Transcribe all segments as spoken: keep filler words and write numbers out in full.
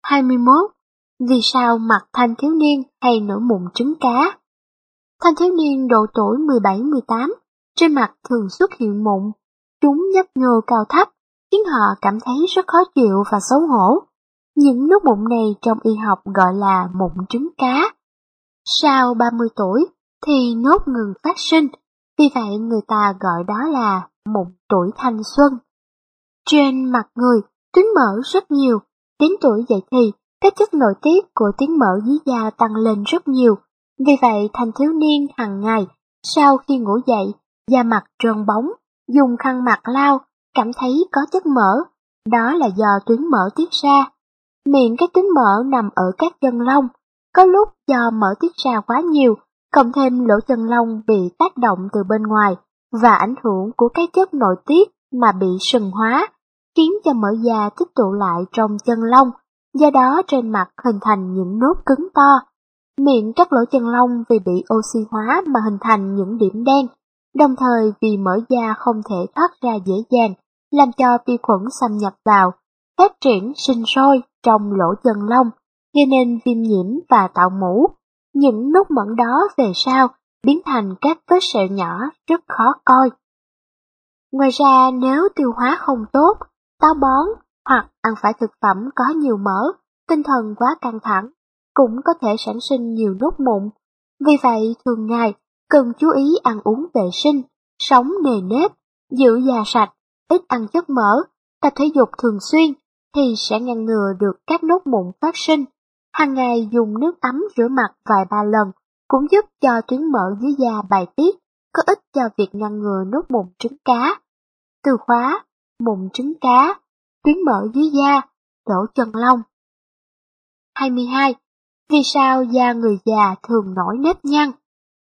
hai mươi mốt. Vì sao mặt thanh thiếu niên hay nổi mụn trứng cá? Thanh thiếu niên độ tuổi mười bảy mười tám, trên mặt thường xuất hiện mụn. Chúng nhấp nhô cao thấp, khiến họ cảm thấy rất khó chịu và xấu hổ. Những nốt mụn này trong y học gọi là mụn trứng cá. Sau ba mươi tuổi thì nốt ngừng phát sinh, vì vậy người ta gọi đó là mụn tuổi thanh xuân. Trên mặt người, tuyến mỡ rất nhiều, đến tuổi dậy thì các chất nội tiết của tuyến mỡ dưới da tăng lên rất nhiều. Vì vậy thanh thiếu niên hàng ngày sau khi ngủ dậy, da mặt trơn bóng, dùng khăn mặt lau, cảm thấy có chất mỡ, đó là do tuyến mỡ tiết ra. Miệng các tuyến mỡ nằm ở các chân lông, có lúc do mỡ tiết ra quá nhiều, cộng thêm lỗ chân lông bị tác động từ bên ngoài và ảnh hưởng của các chất nội tiết mà bị sừng hóa, khiến cho mỡ da tích tụ lại trong chân lông, do đó trên mặt hình thành những nốt cứng to. Miệng các lỗ chân lông vì bị oxy hóa mà hình thành những điểm đen, đồng thời vì mỡ da không thể thoát ra dễ dàng, làm cho vi khuẩn xâm nhập vào, phát triển sinh sôi trong lỗ chân lông, gây nên viêm nhiễm và tạo mủ. Những nốt mẩn đó về sau biến thành các vết sẹo nhỏ rất khó coi. Ngoài ra nếu tiêu hóa không tốt, táo bón hoặc ăn phải thực phẩm có nhiều mỡ, tinh thần quá căng thẳng, cũng có thể sản sinh nhiều nốt mụn. Vì vậy thường ngày cần chú ý ăn uống vệ sinh, sống nề nếp, giữ da sạch, ít ăn chất mỡ, tập thể dục thường xuyên thì sẽ ngăn ngừa được các nốt mụn phát sinh. Hàng ngày dùng nước ấm rửa mặt vài ba lần cũng giúp cho tuyến mỡ dưới da bài tiết, có ích cho việc ngăn ngừa nốt mụn trứng cá. Từ khóa: mụn trứng cá, tuyến mỡ dưới da, lỗ chân lông. hai mươi hai. Vì sao da người già thường nổi nếp nhăn?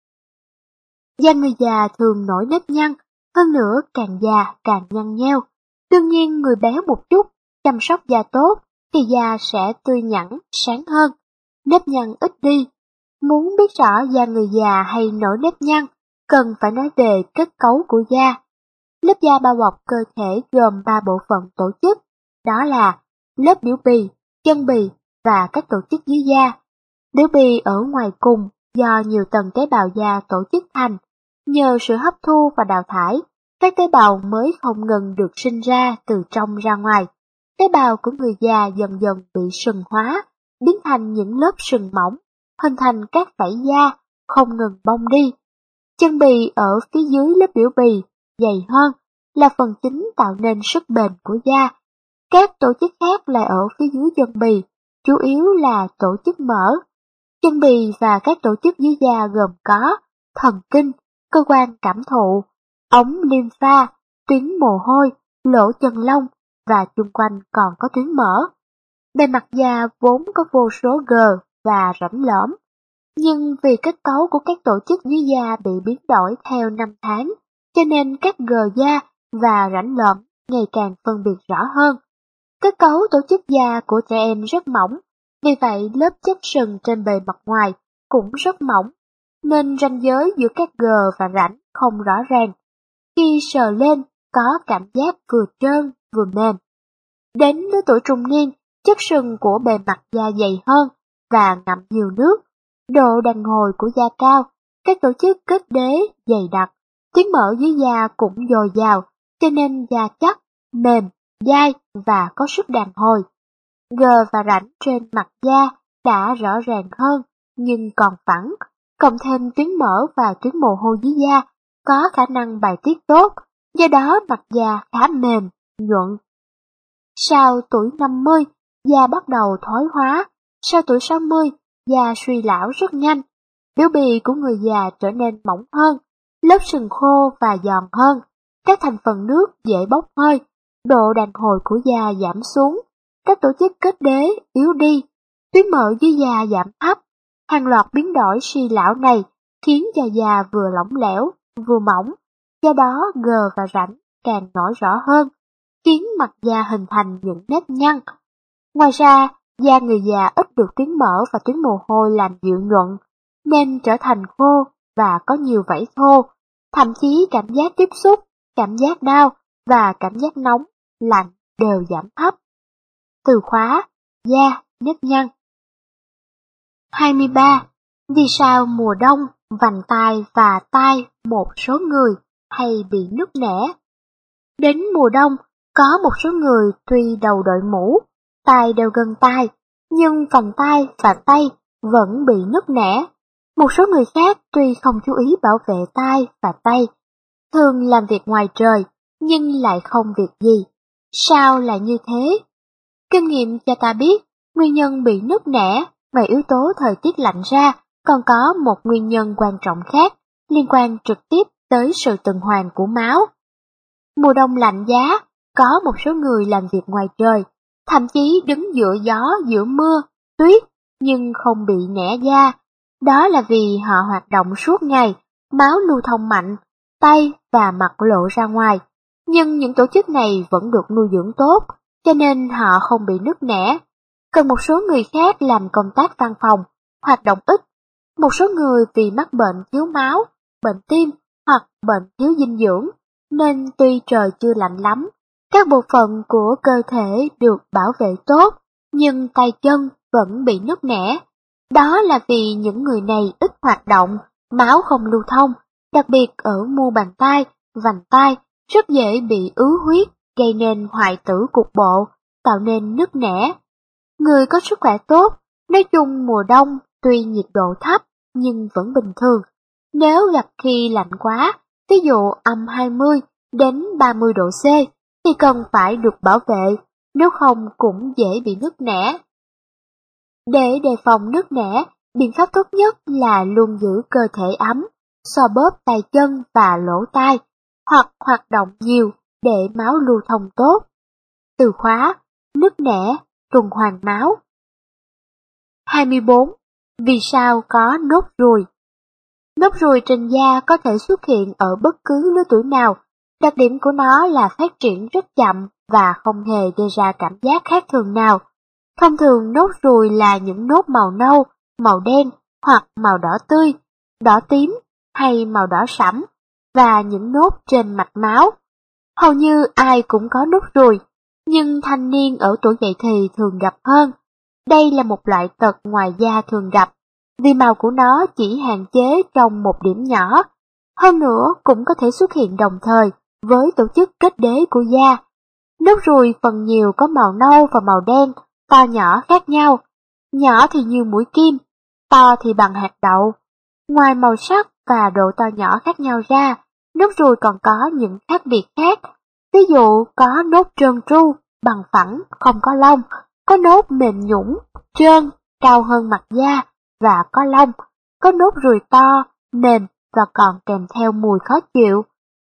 Da người già thường nổi nếp nhăn, hơn nữa càng già càng nhăn nheo. Đương nhiên người béo một chút, chăm sóc da tốt thì da sẽ tươi nhẵn, sáng hơn, nếp nhăn ít đi. Muốn biết rõ da người già hay nổi nếp nhăn, cần phải nói về kết cấu của da. Lớp da bao bọc cơ thể gồm ba bộ phận tổ chức, đó là lớp biểu bì, chân bì và các tổ chức dưới da. Biểu bì ở ngoài cùng do nhiều tầng tế bào da tổ chức thành, nhờ sự hấp thu và đào thải, các tế bào mới không ngừng được sinh ra từ trong ra ngoài. Tế bào của người già dần dần bị sừng hóa, biến thành những lớp sừng mỏng, hình thành các vảy da, không ngừng bong đi. Chân bì ở phía dưới lớp biểu bì, dày hơn, là phần chính tạo nên sức bền của da. Các tổ chức khác lại ở phía dưới chân bì, chủ yếu là tổ chức mỡ. Chân bì và các tổ chức dưới da gồm có thần kinh, cơ quan cảm thụ, ống lympha, tuyến mồ hôi, lỗ chân lông và chung quanh còn có tuyến mỡ. Bề mặt da vốn có vô số gờ và rãnh lõm, nhưng vì kết cấu của các tổ chức dưới da bị biến đổi theo năm tháng, cho nên các gờ da và rãnh lõm ngày càng phân biệt rõ hơn. Kết cấu tổ chức da của trẻ em rất mỏng, vì vậy lớp chất sừng trên bề mặt ngoài cũng rất mỏng, nên ranh giới giữa các gờ và rãnh không rõ ràng. Khi sờ lên có cảm giác vừa trơn vừa mềm. Đến lứa tuổi trung niên, chất sừng của bề mặt da dày hơn và ngậm nhiều nước, độ đàn hồi của da cao, các tổ chức kết đế dày đặc, tuyến mỡ dưới da cũng dồi dào, cho nên da chắc, mềm, dai và có sức đàn hồi. Gờ và rãnh trên mặt da đã rõ ràng hơn nhưng còn phẳng, cộng thêm tuyến mỡ và tuyến mồ hôi dưới da có khả năng bài tiết tốt, do đó mặt da khá mềm, nhuận. Sau tuổi năm mươi, da bắt đầu thoái hóa, sau tuổi sáu mươi, da suy lão rất nhanh. Biểu bì của người già trở nên mỏng hơn, lớp sừng khô và giòn hơn, các thành phần nước dễ bốc hơi, độ đàn hồi của da giảm xuống, các tổ chức kết đế yếu đi, tuyến mỡ dưới da giảm thấp. Hàng loạt biến đổi suy lão này khiến cho da vừa lỏng lẻo, vừa mỏng, do đó gờ và rãnh càng nổi rõ hơn, khiến mặt da hình thành những nếp nhăn. Ngoài ra, da người già ít được tuyến mỡ và tuyến mồ hôi làm dịu nhuận, nên trở thành khô và có nhiều vảy thô, thậm chí cảm giác tiếp xúc, cảm giác đau và cảm giác nóng, lạnh đều giảm thấp. Từ khóa: da, nếp nhăn. hai mươi ba. Vì sao mùa đông, vành tai và tai một số người hay bị nứt nẻ? Đến mùa đông, có một số người tuy đầu đội mũ, tai đeo gân tai, nhưng vành tai và tay vẫn bị nứt nẻ. Một số người khác tuy không chú ý bảo vệ tai và tay, thường làm việc ngoài trời, nhưng lại không việc gì. Sao lại như thế? Kinh nghiệm cho ta biết, nguyên nhân bị nứt nẻ ngoài yếu tố thời tiết lạnh ra, còn có một nguyên nhân quan trọng khác, liên quan trực tiếp tới sự tuần hoàn của máu. Mùa đông lạnh giá, có một số người làm việc ngoài trời, thậm chí đứng giữa gió, giữa mưa, tuyết, nhưng không bị nẻ da. Đó là vì họ hoạt động suốt ngày, máu lưu thông mạnh, tay và mặt lộ ra ngoài. Nhưng những tổ chức này vẫn được nuôi dưỡng tốt, cho nên họ không bị nứt nẻ. Còn một số người khác làm công tác văn phòng, hoạt động ít. Một số người vì mắc bệnh thiếu máu, bệnh tim hoặc bệnh thiếu dinh dưỡng, nên tuy trời chưa lạnh lắm, các bộ phận của cơ thể được bảo vệ tốt, nhưng tay chân vẫn bị nứt nẻ. Đó là vì những người này ít hoạt động, máu không lưu thông, đặc biệt ở mu bàn tay, vành tay, rất dễ bị ứ huyết, gây nên hoại tử cục bộ, tạo nên nứt nẻ. Người có sức khỏe tốt, nói chung mùa đông tuy nhiệt độ thấp nhưng vẫn bình thường. Nếu gặp khi lạnh quá, ví dụ âm hai mươi đến ba mươi độ C, thì cần phải được bảo vệ, nếu không cũng dễ bị nứt nẻ. Để đề phòng nứt nẻ, biện pháp tốt nhất là luôn giữ cơ thể ấm, xoa bóp tay chân và lỗ tai, hoặc hoạt động nhiều để máu lưu thông tốt. Từ khóa, nứt nẻ, tuần hoàn máu. hai mươi bốn. Vì sao có nốt ruồi? Nốt ruồi trên da có thể xuất hiện ở bất cứ lứa tuổi nào. Đặc điểm của nó là phát triển rất chậm và không hề gây ra cảm giác khác thường nào. Thông thường nốt ruồi là những nốt màu nâu, màu đen hoặc màu đỏ tươi, đỏ tím hay màu đỏ sẫm, và những nốt trên mạch máu. Hầu như ai cũng có nốt ruồi, nhưng thanh niên ở tuổi dậy thì thường gặp hơn. Đây là một loại tật ngoài da thường gặp, vì màu của nó chỉ hạn chế trong một điểm nhỏ. Hơn nữa cũng có thể xuất hiện đồng thời với tổ chức kết đế của da. Nốt ruồi phần nhiều có màu nâu và màu đen, to nhỏ khác nhau. Nhỏ thì như mũi kim, to thì bằng hạt đậu. Ngoài màu sắc và độ to nhỏ khác nhau ra, nốt ruồi còn có những khác biệt khác. Ví dụ có nốt trơn tru, bằng phẳng, không có lông, có nốt mềm nhũn, trơn, cao hơn mặt da và có lông, có nốt ruồi to, mềm và còn kèm theo mùi khó chịu.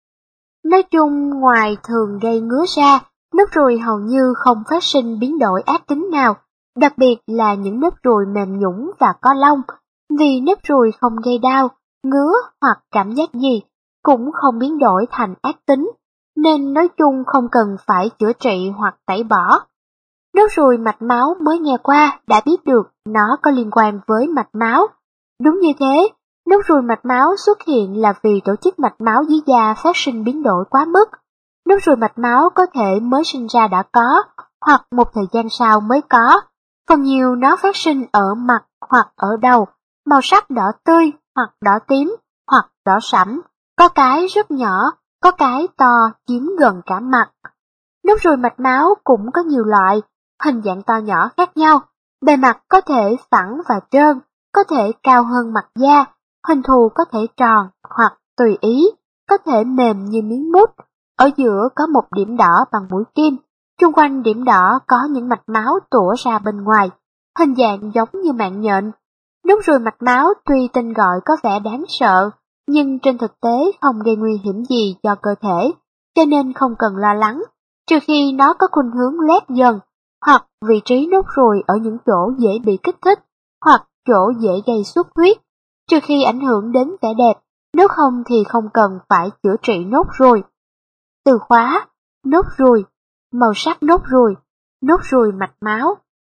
Nói chung, ngoài thường gây ngứa ra, nốt ruồi hầu như không phát sinh biến đổi ác tính nào, đặc biệt là những nốt ruồi mềm nhũn và có lông, vì nốt ruồi không gây đau, ngứa hoặc cảm giác gì, cũng không biến đổi thành ác tính, nên nói chung không cần phải chữa trị hoặc tẩy bỏ. Nốt ruồi mạch máu mới nghe qua đã biết được nó có liên quan với mạch máu. Đúng như thế, nốt ruồi mạch máu xuất hiện là vì tổ chức mạch máu dưới da phát sinh biến đổi quá mức. Nốt ruồi mạch máu có thể mới sinh ra đã có, hoặc một thời gian sau mới có. Phần nhiều nó phát sinh ở mặt hoặc ở đầu, màu sắc đỏ tươi hoặc đỏ tím hoặc đỏ sẫm, có cái rất nhỏ, có cái to chiếm gần cả mặt. Nốt ruồi mạch máu cũng có nhiều loại, hình dạng to nhỏ khác nhau, bề mặt có thể phẳng và trơn, có thể cao hơn mặt da, hình thù có thể tròn hoặc tùy ý, có thể mềm như miếng mút. Ở giữa có một điểm đỏ bằng mũi kim, chung quanh điểm đỏ có những mạch máu tủa ra bên ngoài, hình dạng giống như mạng nhện. Nốt ruồi mạch máu tuy tên gọi có vẻ đáng sợ, nhưng trên thực tế không gây nguy hiểm gì cho cơ thể, cho nên không cần lo lắng, trừ khi nó có khuynh hướng loét dần, hoặc vị trí nốt ruồi ở những chỗ dễ bị kích thích, hoặc chỗ dễ gây xuất huyết, trừ khi ảnh hưởng đến vẻ đẹp, nếu không thì không cần phải chữa trị nốt ruồi. Từ khóa, nốt ruồi, màu sắc nốt ruồi, nốt ruồi mạch máu.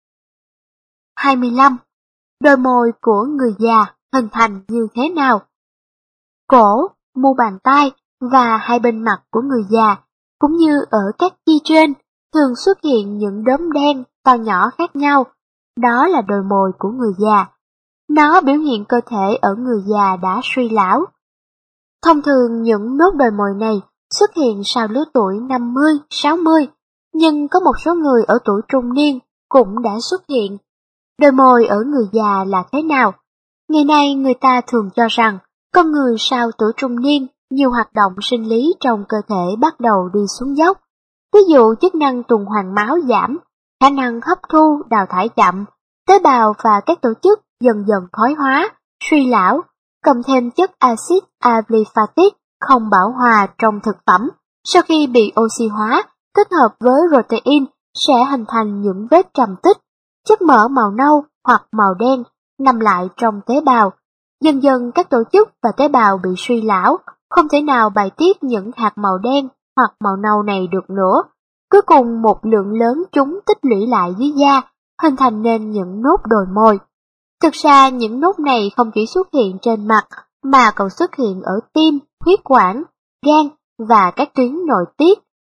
hai mươi lăm. Đôi môi của người già hình thành như thế nào? Cổ, mu bàn tay và hai bên mặt của người già, cũng như ở các chi trên, thường xuất hiện những đốm đen to nhỏ khác nhau. đó là đồi mồi của người già. Nó biểu hiện cơ thể ở người già đã suy lão. Thông thường những nốt đồi mồi này xuất hiện sau lứa tuổi năm mươi, sáu mươi, nhưng có một số người ở tuổi trung niên cũng đã xuất hiện. Đồi mồi ở người già là thế nào? Ngày nay người ta thường cho rằng con người sau tuổi trung niên nhiều hoạt động sinh lý trong cơ thể bắt đầu đi xuống dốc. Ví dụ chức năng tuần hoàn máu giảm, khả năng hấp thu, đào thải chậm, tế bào và các tổ chức dần dần thoái hóa, suy lão, cộng thêm chất axit aliphatic không bão hòa trong thực phẩm sau khi bị oxy hóa kết hợp với protein sẽ hình thành những vết trầm tích, chất mỡ màu nâu hoặc màu đen nằm lại trong tế bào. Dần dần các tổ chức và tế bào bị suy lão, không thể nào bài tiết những hạt màu đen hoặc màu nâu này được nữa. Cuối cùng một lượng lớn chúng tích lũy lại dưới da, hình thành nên những nốt đồi mồi. Thực ra những nốt này không chỉ xuất hiện trên mặt, mà còn xuất hiện ở tim, huyết quản, gan và các tuyến nội tiết.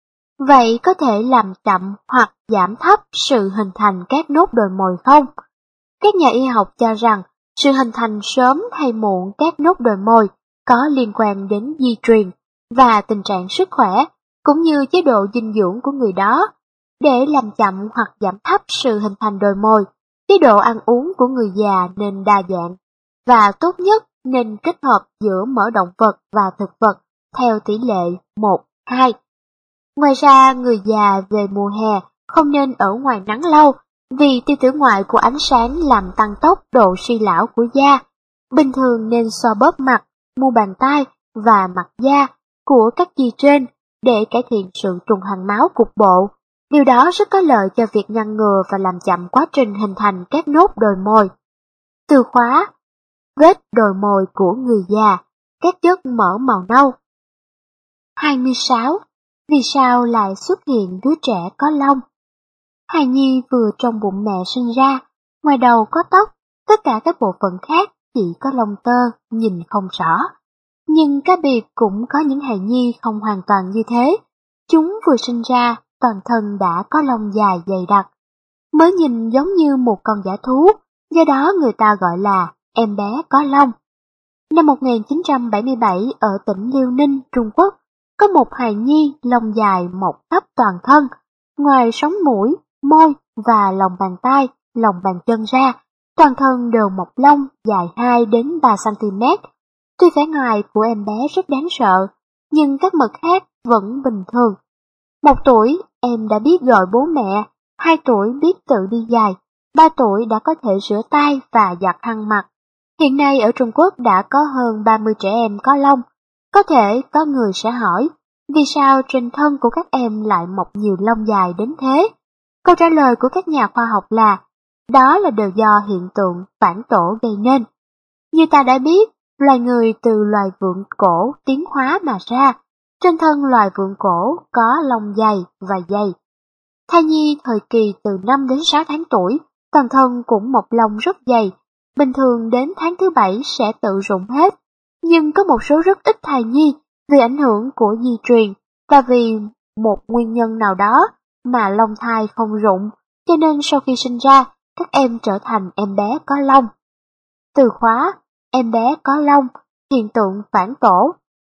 Vậy có thể làm chậm hoặc giảm thấp sự hình thành các nốt đồi mồi không? Các nhà y học cho rằng sự hình thành sớm hay muộn các nốt đồi mồi có liên quan đến di truyền và tình trạng sức khỏe, cũng như chế độ dinh dưỡng của người đó. Để làm chậm hoặc giảm thấp sự hình thành đồi mồi, chế độ ăn uống của người già nên đa dạng, và tốt nhất nên kết hợp giữa mỡ động vật và thực vật theo tỷ lệ một hai. Ngoài ra, người già về mùa hè không nên ở ngoài nắng lâu, vì tia tử ngoại của ánh sáng làm tăng tốc độ suy lão của da. Bình thường nên xoa bóp mặt, mu bàn tay và mặt da của các chi trên để cải thiện sự tuần hoàn máu cục bộ. Điều đó rất có lợi cho việc ngăn ngừa và làm chậm quá trình hình thành các nốt đồi mồi. Từ khóa: vết đồi mồi của người già, các chất mỡ màu nâu. hai mươi sáu. Vì sao lại xuất hiện đứa trẻ có lông? Hài nhi vừa trong bụng mẹ sinh ra, ngoài đầu có tóc, tất cả các bộ phận khác chỉ có lông tơ, nhìn không rõ. Nhưng cá biệt cũng có những hài nhi không hoàn toàn như thế. Chúng vừa sinh ra, toàn thân đã có lông dài dày đặc, mới nhìn giống như một con dã thú, do đó người ta gọi là em bé có lông. Năm một nghìn chín trăm bảy mươi bảy ở tỉnh Liêu Ninh, Trung Quốc, có một hài nhi lông dài mọc khắp toàn thân, ngoài sống mũi, môi và lòng bàn tay, lòng bàn chân ra, toàn thân đều mọc lông dài hai đến ba xăng ti mét. Tuy vẻ ngoài của em bé rất đáng sợ, nhưng các mặt khác vẫn bình thường. Một tuổi, em đã biết gọi bố mẹ, hai tuổi biết tự đi giày, ba tuổi đã có thể rửa tay và giặt khăn mặt. Hiện nay ở Trung Quốc đã có hơn ba mươi trẻ em có lông. Có thể có người sẽ hỏi, vì sao trên thân của các em lại mọc nhiều lông dài đến thế? Câu trả lời của các nhà khoa học là, đó là đều do hiện tượng phản tổ gây nên. Như ta đã biết, loài người từ loài vượn cổ tiến hóa mà ra, trên thân loài vượn cổ có lông dày và dày. Thai nhi thời kỳ từ năm đến sáu tháng tuổi, toàn thân cũng mọc lông rất dày, bình thường đến tháng thứ bảy sẽ tự rụng hết. Nhưng có một số rất ít thai nhi vì ảnh hưởng của di truyền và vì một nguyên nhân nào đó mà lông thai không rụng, cho nên sau khi sinh ra, các em trở thành em bé có lông. Từ khóa: em bé có lông, hiện tượng phản tổ.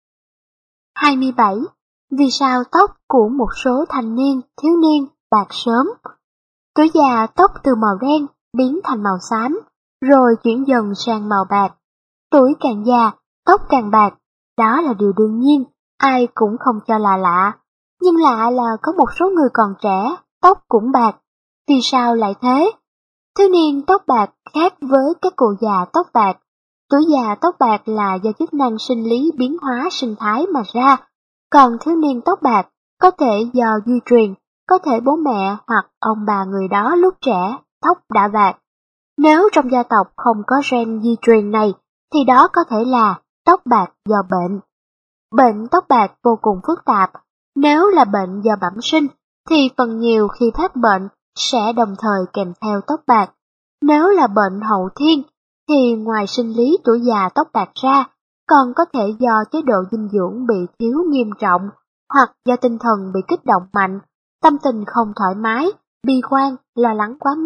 hai mươi bảy. Vì sao tóc của một số thanh niên, thiếu niên bạc sớm? Tuổi già tóc từ màu đen biến thành màu xám, rồi chuyển dần sang màu bạc. Tuổi càng già, tóc càng bạc, đó là điều đương nhiên, ai cũng không cho là lạ. Nhưng lạ là có một số người còn trẻ, tóc cũng bạc. Vì sao lại thế? Thiếu niên tóc bạc khác với các cụ già tóc bạc. Tuổi già tóc bạc là do chức năng sinh lý biến hóa sinh thái mà ra, còn thiếu niên tóc bạc có thể do di truyền, có thể bố mẹ hoặc ông bà người đó lúc trẻ tóc đã bạc. Nếu trong gia tộc không có gen di truyền này, thì đó có thể là tóc bạc do bệnh. Bệnh tóc bạc vô cùng phức tạp. Nếu là bệnh do bẩm sinh, thì phần nhiều khi phát bệnh sẽ đồng thời kèm theo tóc bạc. Nếu là bệnh hậu thiên, thì ngoài sinh lý tuổi già tóc bạc ra, còn có thể do chế độ dinh dưỡng bị thiếu nghiêm trọng, hoặc do tinh thần bị kích động mạnh, tâm tình không thoải mái, bi quan, lo lắng quá mức,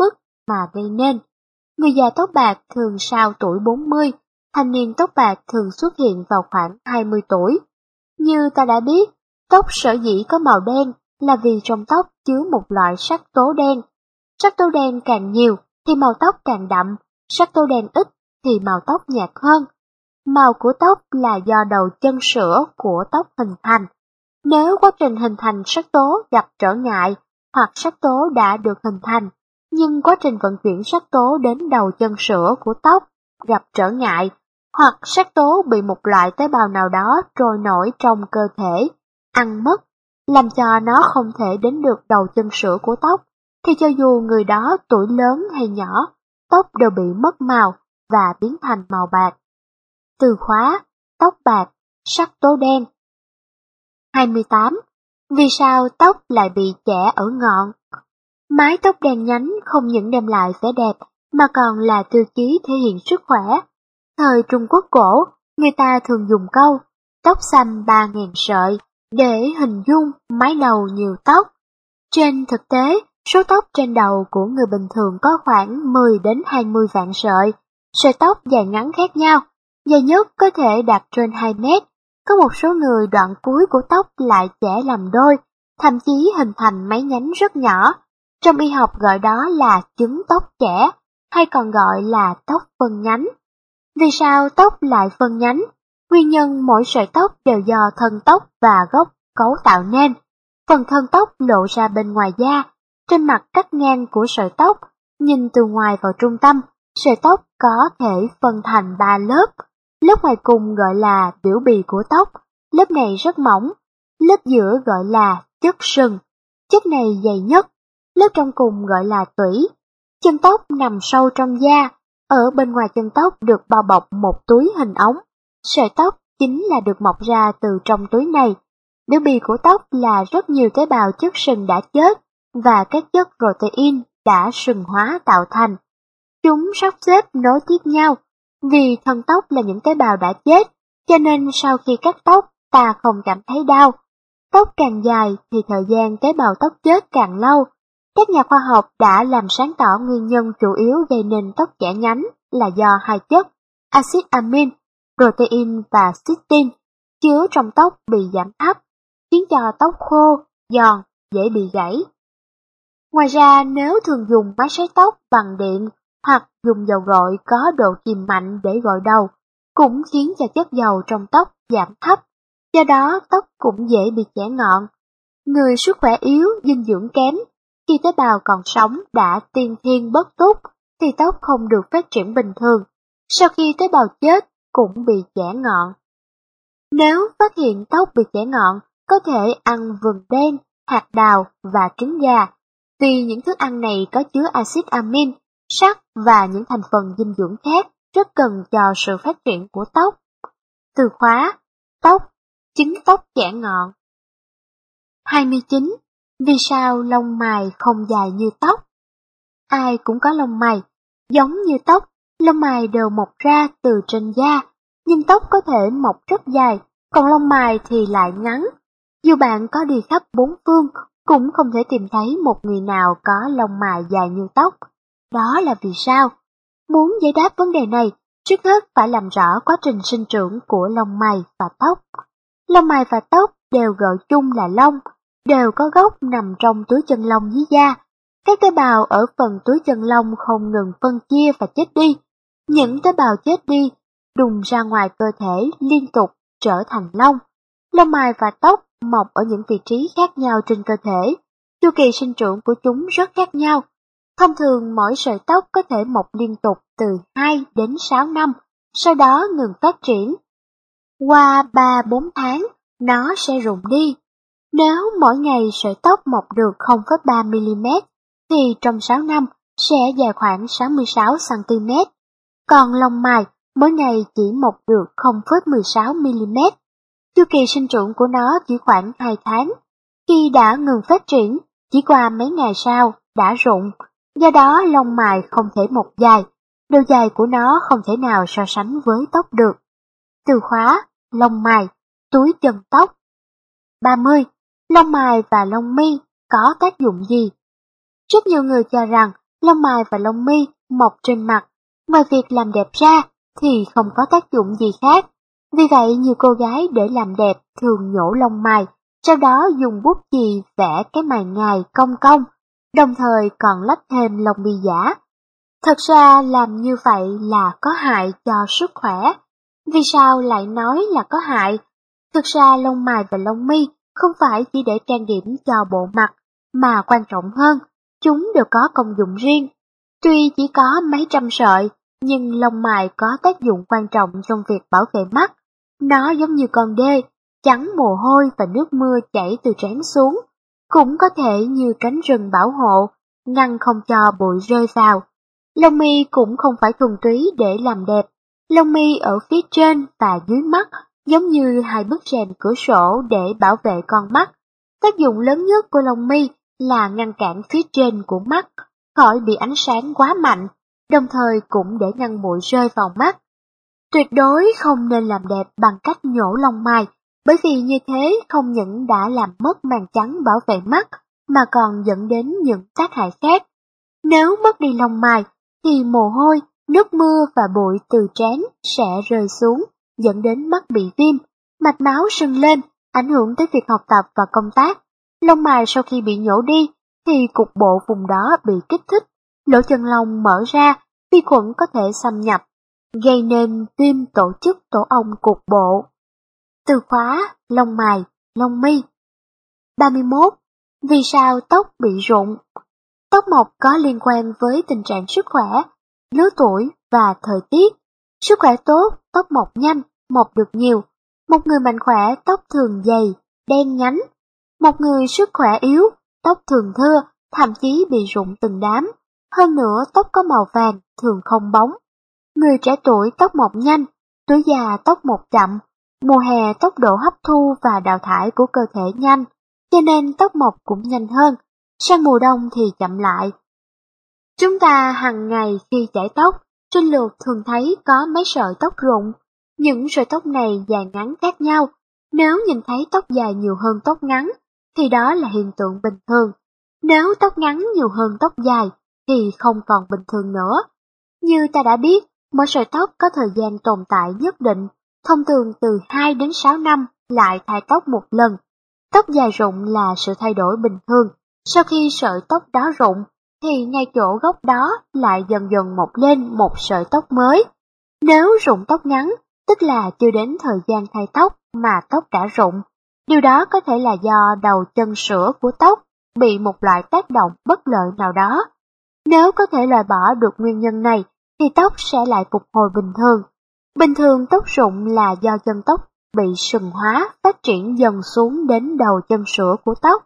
mà gây nên. Người già tóc bạc thường sau tuổi bốn mươi, thanh niên tóc bạc thường xuất hiện vào khoảng hai mươi tuổi. Như ta đã biết, tóc sở dĩ có màu đen là vì trong tóc chứa một loại sắc tố đen. Sắc tố đen càng nhiều thì màu tóc càng đậm, sắc tố đen ít thì màu tóc nhạt hơn. Màu của tóc là do đầu chân sữa của tóc hình thành. Nếu quá trình hình thành sắc tố gặp trở ngại hoặc sắc tố đã được hình thành, nhưng quá trình vận chuyển sắc tố đến đầu chân sữa của tóc gặp trở ngại, hoặc sắc tố bị một loại tế bào nào đó trôi nổi trong cơ thể, ăn mất, làm cho nó không thể đến được đầu chân sữa của tóc, thì cho dù người đó tuổi lớn hay nhỏ, tóc đều bị mất màu và biến thành màu bạc. Từ khóa, tóc bạc, sắc tố đen. hai mươi tám. Vì sao tóc lại bị chẻ ở ngọn? Mái tóc đen nhánh không những đem lại vẻ đẹp mà còn là tiêu chí thể hiện sức khỏe. Thời Trung Quốc cổ, người ta thường dùng câu tóc xanh ba ngàn sợi để hình dung mái đầu nhiều tóc. Trên thực tế, số tóc trên đầu của người bình thường có khoảng mười đến hai mươi vạn sợi. Sợi tóc dài ngắn khác nhau, dài nhất có thể đạt trên hai mét. Có một số người đoạn cuối của tóc lại chẻ làm đôi, thậm chí hình thành mấy nhánh rất nhỏ. Trong y học gọi đó là chứng tóc chẻ, hay còn gọi là tóc phân nhánh. Vì sao tóc lại phân nhánh? Nguyên nhân mỗi sợi tóc đều do thân tóc và gốc cấu tạo nên. Phần thân tóc lộ ra bên ngoài da, trên mặt cắt ngang của sợi tóc, nhìn từ ngoài vào trung tâm, sợi tóc có thể phân thành ba lớp. Lớp ngoài cùng gọi là biểu bì của tóc, lớp này rất mỏng. Lớp giữa gọi là chất sừng, chất này dày nhất. Lớp trong cùng gọi là tủy. Chân tóc nằm sâu trong da, ở bên ngoài chân tóc được bao bọc một túi hình ống. Sợi tóc chính là được mọc ra từ trong túi này. Biểu bì của tóc là rất nhiều tế bào chất sừng đã chết và các chất protein đã sừng hóa tạo thành. Chúng sắp xếp nối tiếp nhau. Vì thân tóc là những tế bào đã chết, cho nên sau khi cắt tóc, ta không cảm thấy đau. Tóc càng dài thì thời gian tế bào tóc chết càng lâu. Các nhà khoa học đã làm sáng tỏ nguyên nhân chủ yếu gây nên tóc chẻ nhánh là do hai chất, axit amin, protein và cysteine, chứa trong tóc bị giảm thấp, khiến cho tóc khô, giòn, dễ bị gãy. Ngoài ra, nếu thường dùng máy sấy tóc bằng điện hoặc dùng dầu gội có độ chìm mạnh để gội đầu, cũng khiến cho chất dầu trong tóc giảm thấp, do đó tóc cũng dễ bị chẻ ngọn. Người sức khỏe yếu, dinh dưỡng kém, khi tế bào còn sống đã tiên thiên bất túc, thì tóc không được phát triển bình thường, sau khi tế bào chết cũng bị chẻ ngọn. Nếu phát hiện tóc bị chẻ ngọn, có thể ăn vừng đen, hạt đào và trứng gà, vì những thức ăn này có chứa axit amin, sắt và những thành phần dinh dưỡng khác rất cần cho sự phát triển của tóc. Từ khóa, tóc, chứng tóc chẻ ngọn. hai mươi chín. Vì sao lông mày không dài như tóc? Ai cũng có lông mày, giống như tóc, lông mày đều mọc ra từ trên da, nhưng tóc có thể mọc rất dài, còn lông mày thì lại ngắn. Dù bạn có đi khắp bốn phương, cũng không thể tìm thấy một người nào có lông mày dài như tóc. Đó là vì sao? Muốn giải đáp vấn đề này, trước hết phải làm rõ quá trình sinh trưởng của lông mày và tóc. Lông mày và tóc đều gọi chung là lông, đều có gốc nằm trong túi chân lông dưới da. Các tế bào ở phần túi chân lông không ngừng phân chia và chết đi. Những tế bào chết đi đùng ra ngoài cơ thể liên tục trở thành lông. Lông mày và tóc mọc ở những vị trí khác nhau trên cơ thể. Chu kỳ sinh trưởng của chúng rất khác nhau. Thông thường mỗi sợi tóc có thể mọc liên tục từ hai đến sáu năm, sau đó ngừng phát triển. Qua ba bốn tháng, nó sẽ rụng đi. Nếu mỗi ngày sợi tóc mọc được không phẩy ba mi-li-mét, thì trong sáu năm sẽ dài khoảng sáu mươi sáu xăng-ti-mét. Còn lông mày mỗi ngày chỉ mọc được không phẩy mười sáu mi-li-mét. Chu kỳ sinh trưởng của nó chỉ khoảng hai tháng. Khi đã ngừng phát triển, chỉ qua mấy ngày sau, đã rụng. Do đó lông mày không thể mọc dài, độ dài của nó không thể nào so sánh với tóc được. Từ khóa, lông mày, túi chân tóc. ba mươi. Lông mày và lông mi có tác dụng gì? Rất nhiều người cho rằng lông mày và lông mi mọc trên mặt, ngoài việc làm đẹp ra thì không có tác dụng gì khác. Vì vậy nhiều cô gái để làm đẹp thường nhổ lông mày, sau đó dùng bút chì vẽ cái mày ngài cong cong, đồng thời còn lắp thêm lông mi giả. Thật ra làm như vậy là có hại cho sức khỏe. Vì sao lại nói là có hại? Thực ra lông mày và lông mi không phải chỉ để trang điểm cho bộ mặt, mà quan trọng hơn, chúng đều có công dụng riêng. Tuy chỉ có mấy trăm sợi, nhưng lông mày có tác dụng quan trọng trong việc bảo vệ mắt. Nó giống như con đê, chắn mồ hôi và nước mưa chảy từ trán xuống, cũng có thể như cánh rừng bảo hộ, ngăn không cho bụi rơi vào. Lông mi cũng không phải thuần túy để làm đẹp, lông mi ở phía trên và dưới mắt giống như hai bức rèm cửa sổ để bảo vệ con mắt. Tác dụng lớn nhất của lông mi là ngăn cản phía trên của mắt khỏi bị ánh sáng quá mạnh, đồng thời cũng để ngăn bụi rơi vào mắt. Tuyệt đối không nên làm đẹp bằng cách nhổ lông mày, bởi vì như thế không những đã làm mất màng chắn bảo vệ mắt, mà còn dẫn đến những tác hại khác. Nếu mất đi lông mày, thì mồ hôi, nước mưa và bụi từ trán sẽ rơi xuống, dẫn đến mắt bị viêm, mạch máu sưng lên, ảnh hưởng tới việc học tập và công tác. Lông mày sau khi bị nhổ đi, thì cục bộ vùng đó bị kích thích, lỗ chân lông mở ra, vi khuẩn có thể xâm nhập, gây nên viêm tổ chức tổ ong cục bộ. Từ khóa lông mày, lông mi. ba mươi mốt. Vì sao tóc bị rụng? Tóc mọc có liên quan với tình trạng sức khỏe, lứa tuổi và thời tiết. Sức khỏe tốt, tóc mọc nhanh, mọc được nhiều. Một người mạnh khỏe, tóc thường dày, đen nhánh. Một người sức khỏe yếu, tóc thường thưa, thậm chí bị rụng từng đám. Hơn nữa, tóc có màu vàng, thường không bóng. Người trẻ tuổi tóc mọc nhanh, tuổi già tóc mọc chậm. Mùa hè tốc độ hấp thu và đào thải của cơ thể nhanh, cho nên tóc mọc cũng nhanh hơn. Sang mùa đông thì chậm lại. Chúng ta hàng ngày khi chải tóc, trên lượt thường thấy có mấy sợi tóc rụng. Những sợi tóc này dài ngắn khác nhau. Nếu nhìn thấy tóc dài nhiều hơn tóc ngắn, thì đó là hiện tượng bình thường. Nếu tóc ngắn nhiều hơn tóc dài, thì không còn bình thường nữa. Như ta đã biết, mỗi sợi tóc có thời gian tồn tại nhất định, thông thường từ hai đến sáu năm lại thay tóc một lần. Tóc dài rụng là sự thay đổi bình thường. Sau khi sợi tóc đó rụng, thì ngay chỗ gốc đó lại dần dần mọc lên một sợi tóc mới. Nếu rụng tóc ngắn, tức là chưa đến thời gian thay tóc mà tóc đã rụng. Điều đó có thể là do đầu chân sữa của tóc bị một loại tác động bất lợi nào đó. Nếu có thể loại bỏ được nguyên nhân này, thì tóc sẽ lại phục hồi bình thường. Bình thường tóc rụng là do chân tóc bị sừng hóa, phát triển dần xuống đến đầu chân sữa của tóc.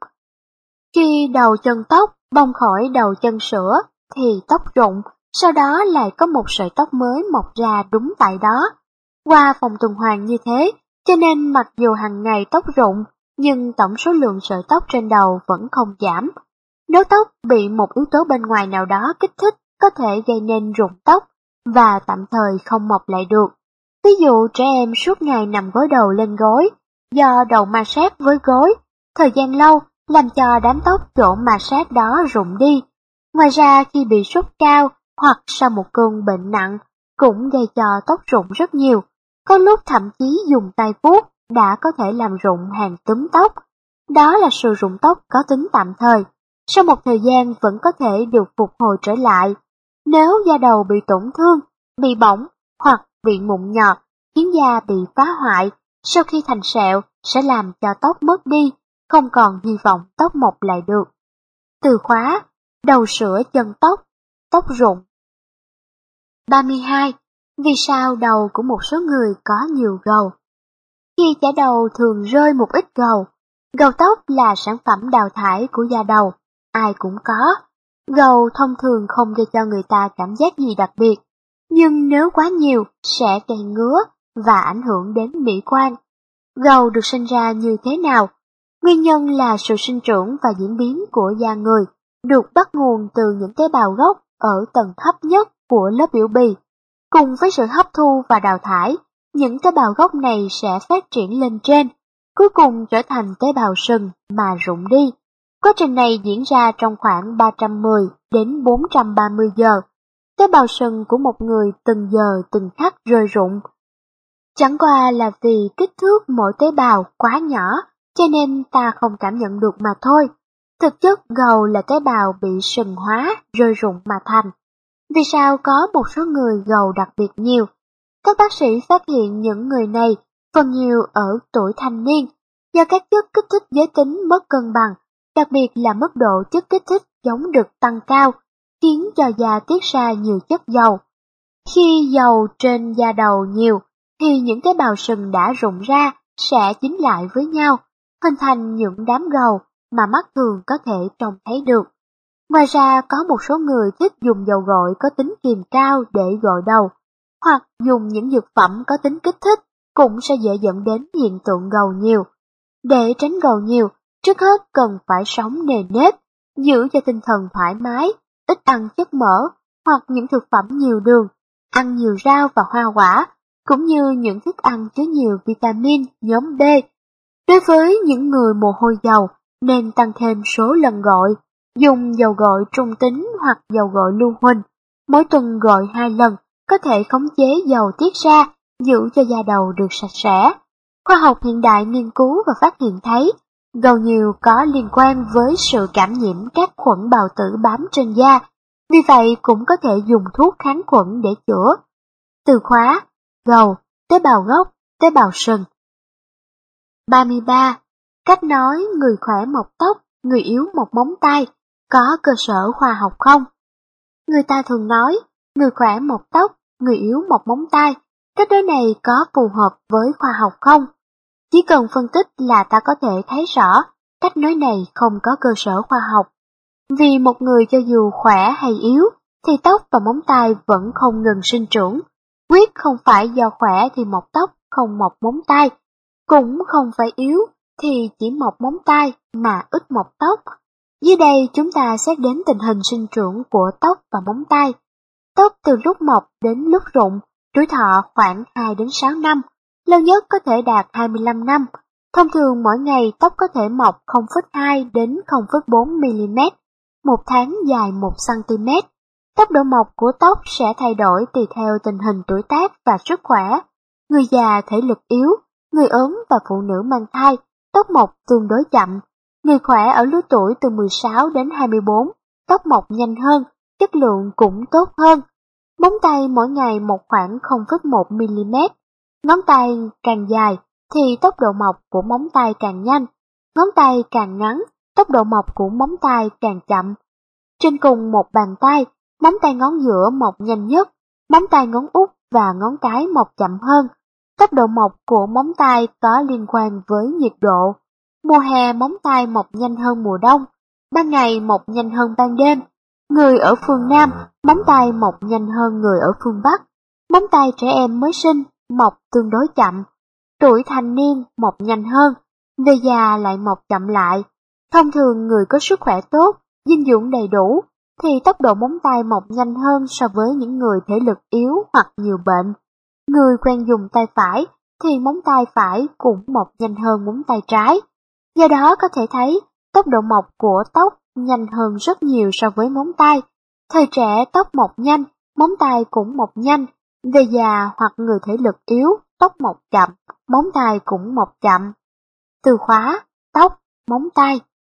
Khi đầu chân tóc bong khỏi đầu chân sữa thì tóc rụng, sau đó lại có một sợi tóc mới mọc ra đúng tại đó. Qua vòng tuần hoàn như thế, cho nên mặc dù hàng ngày tóc rụng, nhưng tổng số lượng sợi tóc trên đầu vẫn không giảm. Nếu tóc bị một yếu tố bên ngoài nào đó kích thích, có thể gây nên rụng tóc và tạm thời không mọc lại được. Ví dụ trẻ em suốt ngày nằm gối đầu lên gối, do đầu ma sát với gối, thời gian lâu làm cho đám tóc chỗ ma sát đó rụng đi. Ngoài ra khi bị sốt cao hoặc sau một cơn bệnh nặng cũng gây cho tóc rụng rất nhiều. Có lúc thậm chí dùng tay vuốt đã có thể làm rụng hàng túm tóc. Đó là sự rụng tóc có tính tạm thời, sau một thời gian vẫn có thể được phục hồi trở lại. Nếu da đầu bị tổn thương, bị bỏng hoặc bị mụn nhọt, khiến da bị phá hoại, sau khi thành sẹo sẽ làm cho tóc mất đi, không còn hy vọng tóc mọc lại được. Từ khóa, đầu sữa chân tóc, tóc rụng. ba mươi hai. Vì sao đầu của một số người có nhiều gầu? Khi chải đầu thường rơi một ít gầu. Gầu tóc là sản phẩm đào thải của da đầu, ai cũng có. Gầu thông thường không gây cho người ta cảm giác gì đặc biệt, nhưng nếu quá nhiều sẽ gây ngứa và ảnh hưởng đến mỹ quan. Gầu được sinh ra như thế nào? Nguyên nhân là sự sinh trưởng và diễn biến của da người, được bắt nguồn từ những tế bào gốc ở tầng thấp nhất của lớp biểu bì. Cùng với sự hấp thu và đào thải, những tế bào gốc này sẽ phát triển lên trên, cuối cùng trở thành tế bào sừng mà rụng đi. Quá trình này diễn ra trong khoảng ba trăm mười đến bốn trăm ba mươi giờ. Tế bào sừng của một người từng giờ từng khắc rơi rụng. Chẳng qua là vì kích thước mỗi tế bào quá nhỏ, cho nên ta không cảm nhận được mà thôi. Thực chất gầu là tế bào bị sừng hóa, rơi rụng mà thành. Vì sao có một số người gầu đặc biệt nhiều? Các bác sĩ phát hiện những người này phần nhiều ở tuổi thanh niên, do các chất kích thích giới tính mất cân bằng, đặc biệt là mức độ chất kích thích chống đực tăng cao, khiến cho da tiết ra nhiều chất dầu. Khi dầu trên da đầu nhiều, thì những tế bào sừng đã rụng ra sẽ dính lại với nhau, hình thành những đám gầu mà mắt thường có thể trông thấy được. Ngoài ra có một số người thích dùng dầu gội có tính kiềm cao để gội đầu, hoặc dùng những dược phẩm có tính kích thích cũng sẽ dễ dẫn đến hiện tượng gầu nhiều. Để tránh gầu nhiều, trước hết cần phải sống nề nếp, giữ cho tinh thần thoải mái, ít ăn chất mỡ hoặc những thực phẩm nhiều đường, ăn nhiều rau và hoa quả, cũng như những thức ăn chứa nhiều vitamin nhóm B. Đối với những người mồ hôi dầu, nên tăng thêm số lần gội, dùng dầu gội trung tính hoặc dầu gội lưu huỳnh. Mỗi tuần gội hai lần, có thể khống chế dầu tiết ra, giữ cho da đầu được sạch sẽ. Khoa học hiện đại nghiên cứu và phát hiện thấy, gầu nhiều có liên quan với sự cảm nhiễm các khuẩn bào tử bám trên da, vì vậy cũng có thể dùng thuốc kháng khuẩn để chữa. Từ khóa: gầu, tế bào gốc, tế bào sừng. ba mươi ba. Cách nói người khỏe mọc tóc, người yếu mọc móng tay, có cơ sở khoa học không? Người ta thường nói, người khỏe mọc tóc, người yếu mọc móng tay. Cách nói này có phù hợp với khoa học không? Chỉ cần phân tích là ta có thể thấy rõ, cách nói này không có cơ sở khoa học. Vì một người cho dù khỏe hay yếu, thì tóc và móng tay vẫn không ngừng sinh trưởng. Quyết không phải do khỏe thì mọc tóc, không mọc móng tay. Cũng không phải yếu thì chỉ mọc móng tay mà ít mọc tóc. Dưới đây chúng ta xét đến tình hình sinh trưởng của tóc và móng tay. Tóc từ lúc mọc đến lúc rụng, tuổi thọ khoảng hai đến sáu năm, lâu nhất có thể đạt hai mươi lăm năm. Thông thường mỗi ngày tóc có thể mọc không phẩy hai đến không phẩy bốn mi-li-mét, một tháng dài một xăng-ti-mét. Tốc độ mọc của tóc sẽ thay đổi tùy theo tình hình tuổi tác và sức khỏe. Người già thể lực yếu, người ốm và phụ nữ mang thai, tóc mọc tương đối chậm. Người khỏe ở lứa tuổi từ mười sáu đến hai mươi bốn, tóc mọc nhanh hơn, chất lượng cũng tốt hơn. Móng tay mỗi ngày mọc khoảng không phẩy một mi-li-mét. Ngón tay càng dài thì tốc độ mọc của móng tay càng nhanh. Ngón tay càng ngắn, tốc độ mọc của móng tay càng chậm. Trên cùng một bàn tay, móng tay ngón giữa mọc nhanh nhất, móng tay ngón út và ngón cái mọc chậm hơn. Tốc độ mọc của móng tay có liên quan với nhiệt độ. Mùa hè móng tay mọc nhanh hơn mùa đông, ban ngày mọc nhanh hơn ban đêm. Người ở phương Nam, móng tay mọc nhanh hơn người ở phương Bắc. Móng tay trẻ em mới sinh mọc tương đối chậm, tuổi thành niên mọc nhanh hơn, về già lại mọc chậm lại. Thông thường người có sức khỏe tốt, dinh dưỡng đầy đủ, thì tốc độ móng tay mọc nhanh hơn so với những người thể lực yếu hoặc nhiều bệnh. Người quen dùng tay phải thì móng tay phải cũng mọc nhanh hơn móng tay trái. Do đó có thể thấy tốc độ mọc của tóc nhanh hơn rất nhiều so với móng tay. Thời trẻ tóc mọc nhanh, móng tay cũng mọc nhanh. Về già hoặc người thể lực yếu, tóc mọc chậm, móng tay cũng mọc chậm. Từ khóa: tóc, móng tay.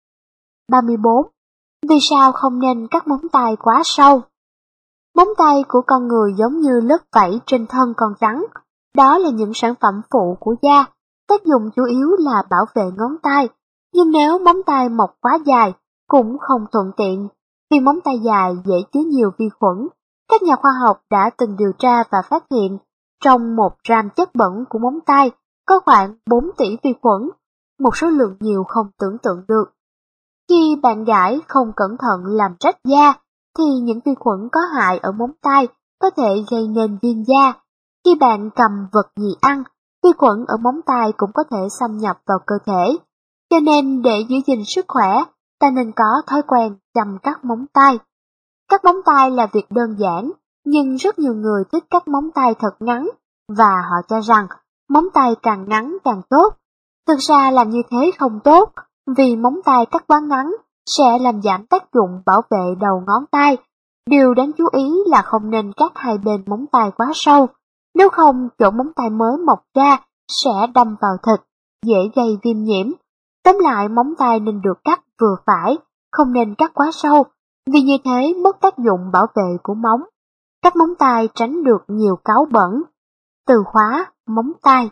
ba mươi bốn. Vì sao không nên cắt móng tay quá sâu? Móng tay của con người giống như lớp vảy trên thân con rắn. Đó là những sản phẩm phụ của da, tác dụng chủ yếu là bảo vệ ngón tay. Nhưng nếu móng tay mọc quá dài, cũng không thuận tiện, vì móng tay dài dễ chứa nhiều vi khuẩn. Các nhà khoa học đã từng điều tra và phát hiện, trong một gram chất bẩn của móng tay có khoảng bốn tỷ vi khuẩn, một số lượng nhiều không tưởng tượng được. Khi bạn gãi không cẩn thận làm rách da, thì những vi khuẩn có hại ở móng tay có thể gây nên viêm da. Khi bạn cầm vật gì ăn, vi khuẩn ở móng tay cũng có thể xâm nhập vào cơ thể. Cho nên để giữ gìn sức khỏe, ta nên có thói quen chăm cắt móng tay. Cắt móng tay là việc đơn giản, nhưng rất nhiều người thích cắt móng tay thật ngắn, và họ cho rằng móng tay càng ngắn càng tốt. Thực ra làm như thế không tốt, vì móng tay cắt quá ngắn sẽ làm giảm tác dụng bảo vệ đầu ngón tay. Điều đáng chú ý là không nên cắt hai bên móng tay quá sâu, nếu không chỗ móng tay mới mọc ra sẽ đâm vào thịt, dễ gây viêm nhiễm. Tóm lại, móng tay nên được cắt vừa phải, không nên cắt quá sâu, vì như thế mất tác dụng bảo vệ của móng. Cắt móng tay tránh được nhiều cáu bẩn. Từ khóa móng tay.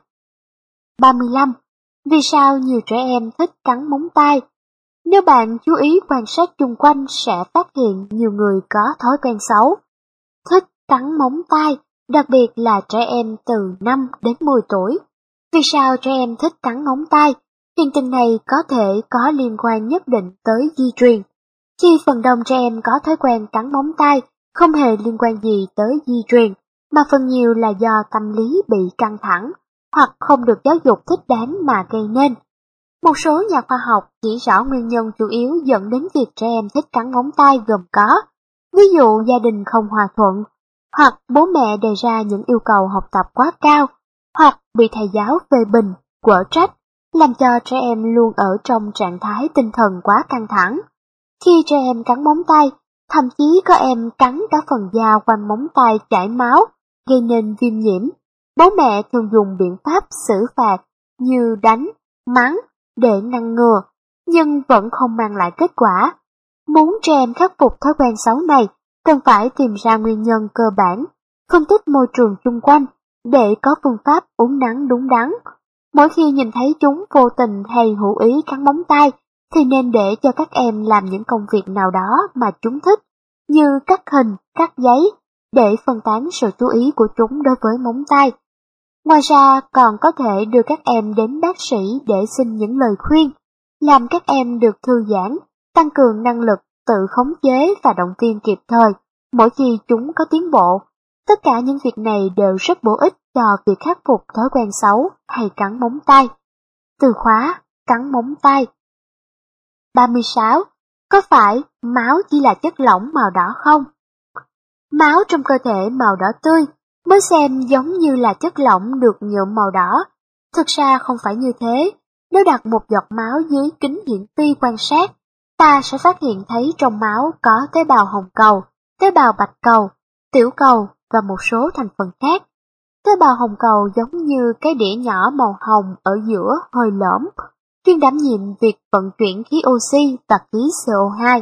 ba mươi lăm. Vì sao nhiều trẻ em thích cắn móng tay? Nếu bạn chú ý quan sát xung quanh sẽ phát hiện nhiều người có thói quen xấu, thích cắn móng tay, đặc biệt là trẻ em từ năm đến mười tuổi. Vì sao trẻ em thích cắn móng tay? Hiện tượng này có thể có liên quan nhất định tới di truyền. Khi phần đông trẻ em có thói quen cắn móng tay, không hề liên quan gì tới di truyền, mà phần nhiều là do tâm lý bị căng thẳng, hoặc không được giáo dục thích đáng mà gây nên. Một số nhà khoa học chỉ rõ nguyên nhân chủ yếu dẫn đến việc trẻ em thích cắn móng tay gồm có: ví dụ gia đình không hòa thuận, hoặc bố mẹ đề ra những yêu cầu học tập quá cao, hoặc bị thầy giáo phê bình, quở trách, làm cho trẻ em luôn ở trong trạng thái tinh thần quá căng thẳng. Khi trẻ em cắn móng tay, thậm chí có em cắn cả phần da quanh móng tay chảy máu, gây nên viêm nhiễm. Bố mẹ thường dùng biện pháp xử phạt như đánh, mắng để ngăn ngừa, nhưng vẫn không mang lại kết quả. Muốn trẻ em khắc phục thói quen xấu này, cần phải tìm ra nguyên nhân cơ bản, phân tích môi trường xung quanh để có phương pháp uốn nắn đúng đắn. Mỗi khi nhìn thấy chúng vô tình hay hữu ý cắn móng tay, thì nên để cho các em làm những công việc nào đó mà chúng thích, như cắt hình, cắt giấy, để phân tán sự chú ý của chúng đối với móng tay. Ngoài ra, còn có thể đưa các em đến bác sĩ để xin những lời khuyên, làm các em được thư giãn, tăng cường năng lực tự khống chế và động viên kịp thời mỗi khi chúng có tiến bộ. Tất cả những việc này đều rất bổ ích cho việc khắc phục thói quen xấu hay cắn móng tay. Từ khóa cắn móng tay. ba mươi sáu. Có phải máu chỉ là chất lỏng màu đỏ không? Máu trong cơ thể màu đỏ tươi mới xem giống như là chất lỏng được nhuộm màu đỏ. Thực ra không phải như thế. Nếu đặt một giọt máu dưới kính hiển vi quan sát, ta sẽ phát hiện thấy trong máu có tế bào hồng cầu, tế bào bạch cầu, tiểu cầu và một số thành phần khác. Tế bào hồng cầu giống như cái đĩa nhỏ màu hồng ở giữa hơi lõm, chuyên đảm nhiệm việc vận chuyển khí oxy và khí xê o hai.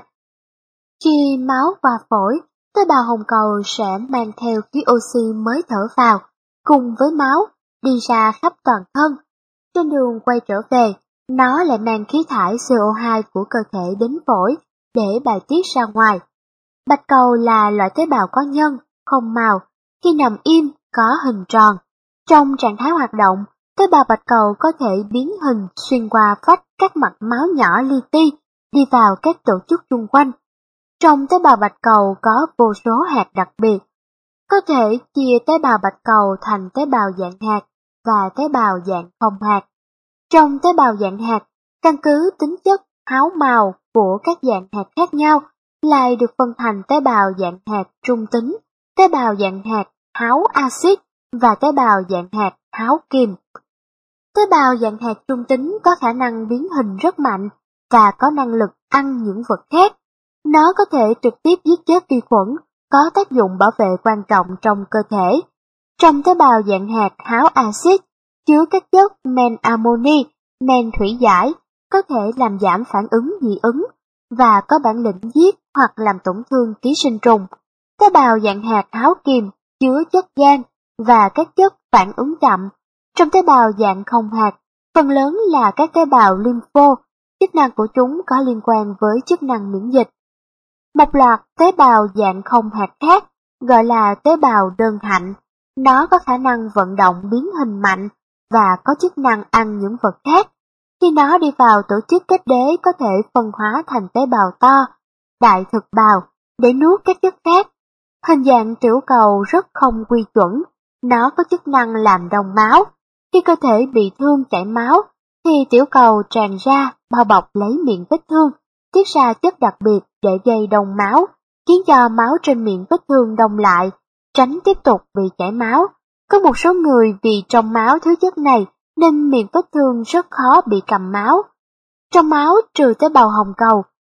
Khi máu và phổi, tế bào hồng cầu sẽ mang theo khí oxy mới thở vào, cùng với máu, đi ra khắp toàn thân. Trên đường quay trở về, nó lại mang khí thải xê o hai của cơ thể đến phổi để bài tiết ra ngoài. Bạch cầu là loại tế bào có nhân, không màu, khi nằm im có hình tròn. Trong trạng thái hoạt động, tế bào bạch cầu có thể biến hình xuyên qua vách các mạch máu nhỏ li ti, đi vào các tổ chức xung quanh. Trong tế bào bạch cầu có vô số hạt đặc biệt, có thể chia tế bào bạch cầu thành tế bào dạng hạt và tế bào dạng không hạt. Trong tế bào dạng hạt, căn cứ tính chất háo màu của các dạng hạt khác nhau, lại được phân thành tế bào dạng hạt trung tính, tế bào dạng hạt háo axit và tế bào dạng hạt háo kiềm. Tế bào dạng hạt trung tính có khả năng biến hình rất mạnh và có năng lực ăn những vật khác. Nó có thể trực tiếp giết chết vi khuẩn, có tác dụng bảo vệ quan trọng trong cơ thể. Trong tế bào dạng hạt háo axit chứa các chất men amoni, men thủy giải, có thể làm giảm phản ứng dị ứng và có bản lĩnh giết hoặc làm tổn thương ký sinh trùng. Tế bào dạng hạt háo kiềm chứa chất gan và các chất phản ứng chậm. Trong tế bào dạng không hạt, phần lớn là các tế bào lympho, chức năng của chúng có liên quan với chức năng miễn dịch. Một loạt tế bào dạng không hạt khác, gọi là tế bào đơn hạnh, nó có khả năng vận động biến hình mạnh và có chức năng ăn những vật khác. Khi nó đi vào tổ chức kết đế có thể phân hóa thành tế bào to, đại thực bào, để nuốt các chất khác. Hình dạng tiểu cầu rất không quy chuẩn, nó có chức năng làm đông máu. Khi cơ thể bị thương chảy máu, thì tiểu cầu tràn ra bao bọc lấy miệng vết thương, tiết ra chất đặc biệt để gây đông máu, khiến cho máu trên miệng vết thương đông lại, tránh tiếp tục bị chảy máu. Có một số người vì trong máu thiếu chất này nên miệng vết thương rất khó bị cầm máu. Trong máu trừ tế bào hồng cầu,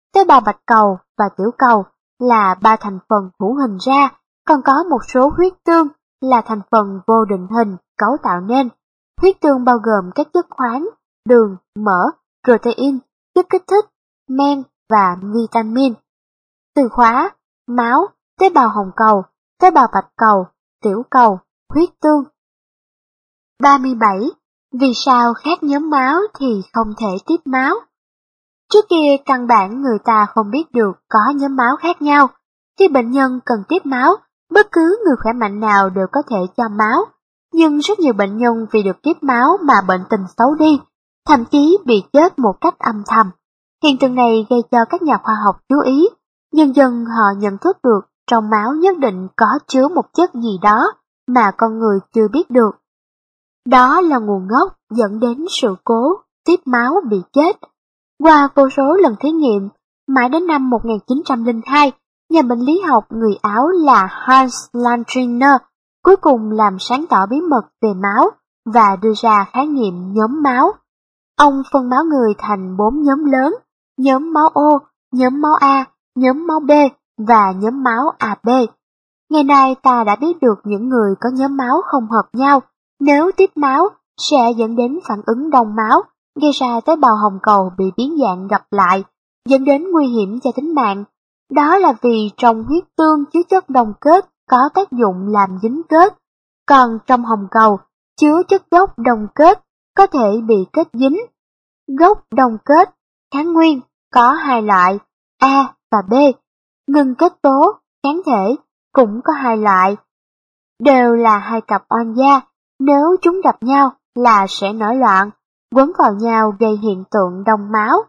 tế bào bạch cầu và tiểu cầu là ba thành phần hữu hình ra, còn có một số huyết tương là thành phần vô định hình cấu tạo nên. Huyết tương bao gồm các chất khoáng, đường, mỡ, protein, chất kích thích, men và vitamin. Từ khóa: máu, tế bào hồng cầu, tế bào bạch cầu, tiểu cầu, huyết tương. ba mươi bảy. Vì sao khác nhóm máu thì không thể tiếp máu? Trước kia căn bản người ta không biết được có nhóm máu khác nhau. Khi bệnh nhân cần tiếp máu, bất cứ người khỏe mạnh nào đều có thể cho máu. Nhưng rất nhiều bệnh nhân vì được tiếp máu mà bệnh tình xấu đi, thậm chí bị chết một cách âm thầm. Hiện tượng này gây cho các nhà khoa học chú ý. Dần dần họ nhận thức được trong máu nhất định có chứa một chất gì đó mà con người chưa biết được. Đó là nguồn gốc dẫn đến sự cố tiếp máu bị chết. Qua vô số lần thí nghiệm, mãi đến năm một nghìn chín trăm lẻ hai, nhà bệnh lý học người Áo là Hans Landriner cuối cùng làm sáng tỏ bí mật về máu và đưa ra khái niệm nhóm máu. Ông phân máu người thành bốn nhóm lớn: nhóm máu O, nhóm máu A, nhóm máu B và nhóm máu a bê. Ngày nay ta đã biết được những người có nhóm máu không hợp nhau, nếu tiếp máu sẽ dẫn đến phản ứng đông máu, gây ra tế bào hồng cầu bị biến dạng gặp lại, dẫn đến nguy hiểm cho tính mạng. Đó là vì trong huyết tương chứa chất đồng kết có tác dụng làm dính kết, còn trong hồng cầu chứa chất gốc đồng kết có thể bị kết dính. Gốc đồng kết kháng nguyên có hai loại, A và B. Ngừng kết tố kháng thể cũng có hai loại, đều là hai cặp oan gia, nếu chúng gặp nhau là sẽ nổi loạn, quấn vào nhau gây hiện tượng đông máu.